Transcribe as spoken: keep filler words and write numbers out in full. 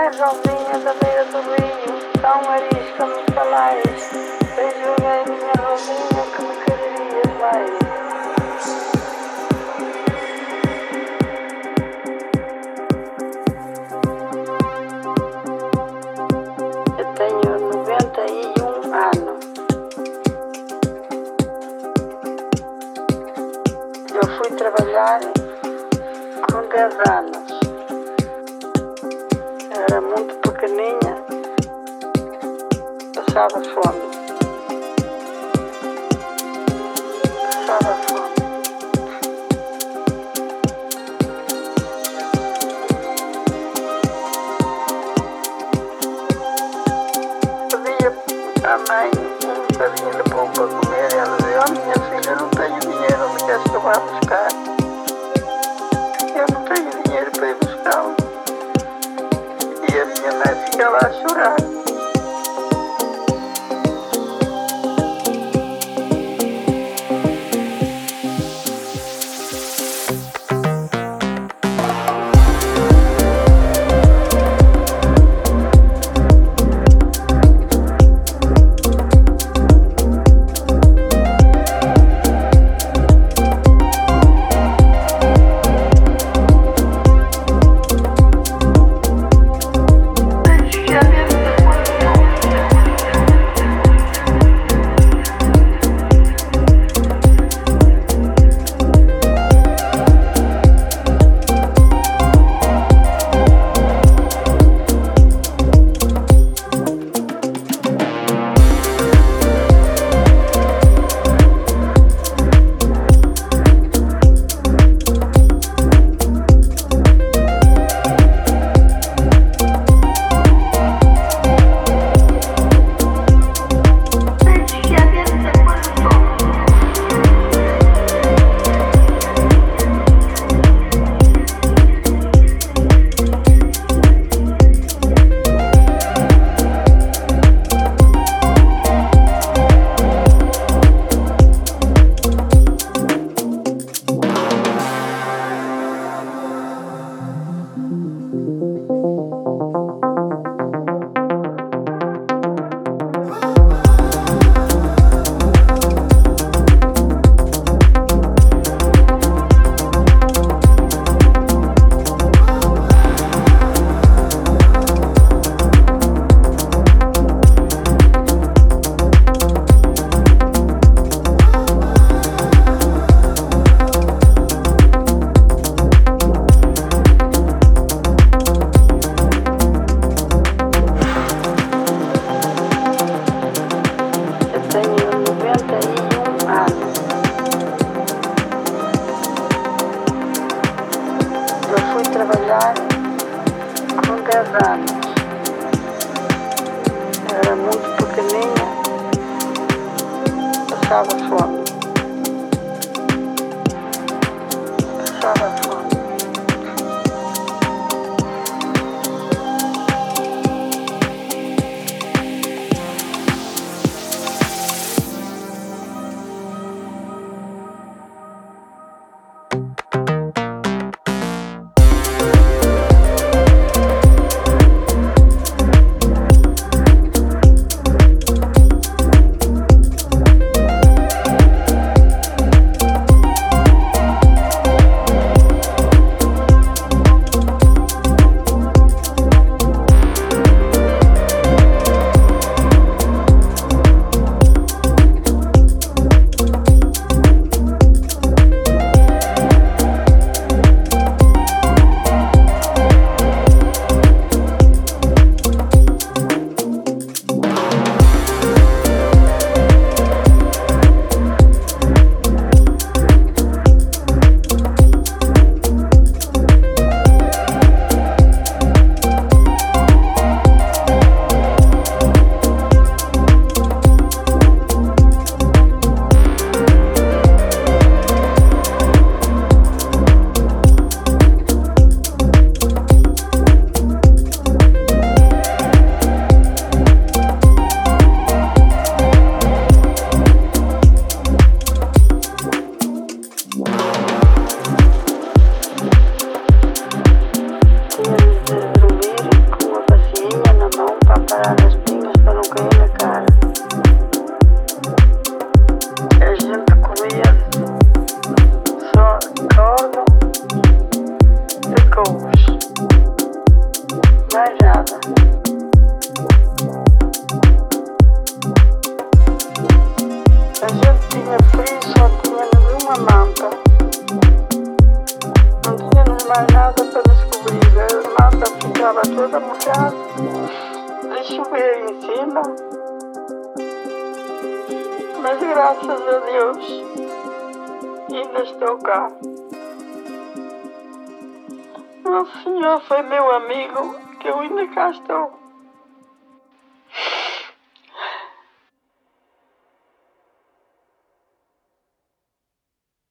Rosinha da beira do rio, tão arisca me falais. Beijo bem, minha Rosinha, que me quererias mais. Eu tenho noventa e um anos. Eu fui trabalhar com dez anos. Era muito pequeninha, passava fome. Passava fome. Pedia à mãe um bocadinho de pão para comer. Ela dizia: oh, minha filha, não tenho dinheiro, onde queres que eu vá buscar? Eu não tenho dinheiro para ir buscá-lo. E a minha mãe ficava a chorar. Trabalhar com dez anos. Era muito pequeninha, passava fome. Passava fome. mais nada. A gente tinha frio, só tínhamos uma manta. Não tínhamos mais nada para nos cobrir. A manta ficava toda molhada, de chover em cima. Mas graças a Deus ainda estou cá. O Senhor foi meu amigo, que eu ainda cá estou.